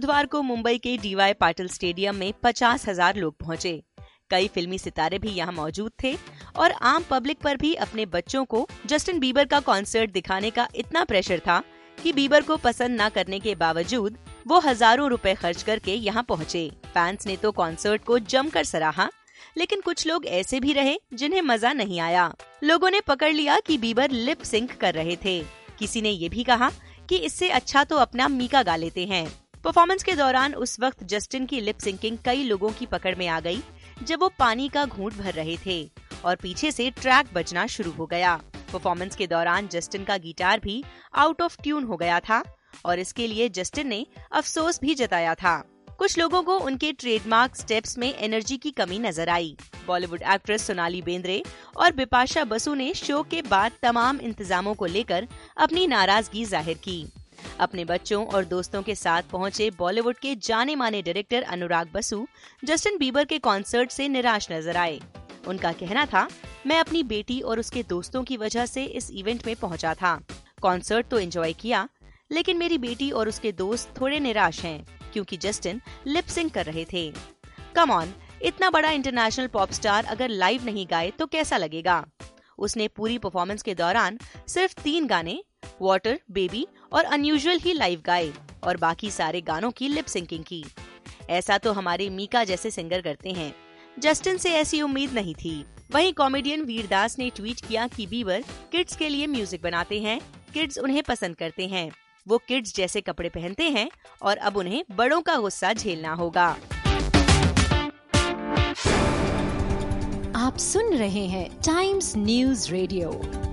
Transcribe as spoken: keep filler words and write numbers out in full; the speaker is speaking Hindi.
बुधवार को मुंबई के डीवाई पाटिल स्टेडियम में पचास हजार लोग पहुंचे। कई फिल्मी सितारे भी यहां मौजूद थे और आम पब्लिक पर भी अपने बच्चों को जस्टिन बीबर का कॉन्सर्ट दिखाने का इतना प्रेशर था कि बीबर को पसंद न करने के बावजूद वो हजारों रुपए खर्च करके यहाँ पहुँचे। फैंस ने तो कॉन्सर्ट को जमकर सराहा, लेकिन कुछ लोग ऐसे भी रहे जिन्हें मजा नहीं आया। लोगों ने पकड़ लिया कि बीबर लिप सिंक कर रहे थे। किसी ने ये भी कहा कि इससे अच्छा तो अपना मीका गा लेते हैं। परफॉर्मेंस के दौरान उस वक्त जस्टिन की लिप सिंकिंग कई लोगों की पकड़ में आ गई जब वो पानी का घूंट भर रहे थे और पीछे से ट्रैक बजना शुरू हो गया। परफॉर्मेंस के दौरान जस्टिन का गिटार भी आउट ऑफ ट्यून हो गया था और इसके लिए जस्टिन ने अफसोस भी जताया था। कुछ लोगों को उनके ट्रेडमार्क स्टेप्स में एनर्जी की कमी नजर आई। बॉलीवुड एक्ट्रेस सोनाली बेंद्रे और बिपाशा बसु ने शो के बाद तमाम इंतजामों को लेकर अपनी नाराजगी जाहिर की। अपने बच्चों और दोस्तों के साथ पहुंचे बॉलीवुड के जाने माने director Anurag Basu Justin Bieber के कॉन्सर्ट से निराश नजर आए। उनका कहना था, मैं अपनी बेटी और उसके दोस्तों की वजह से इस इवेंट में पहुंचा था। कॉन्सर्ट तो एंजॉय किया, लेकिन मेरी बेटी और उसके दोस्त थोड़े निराश हैं क्योंकि जस्टिन लिप सिंक कर रहे थे। कम ऑन, इतना बड़ा इंटरनेशनल पॉप स्टार अगर लाइव नहीं गाए तो कैसा लगेगा। उसने पूरी परफॉर्मेंस के दौरान सिर्फ तीन गाने, वाटर, बेबी और अनयूजुअल ही लाइव गाए और बाकी सारे गानों की लिप सिंकिंग की। ऐसा तो हमारे मीका जैसे सिंगर करते हैं। जस्टिन से ऐसी उम्मीद नहीं थी। वहीं कॉमेडियन वीरदास ने ट्वीट किया कि बीबर किड्स के लिए म्यूजिक बनाते हैं, किड्स उन्हें पसंद करते हैं, वो किड्स जैसे कपड़े पहनते हैं और अब उन्हें बड़ों का गुस्सा झेलना होगा। आप सुन रहे हैं टाइम्स न्यूज रेडियो।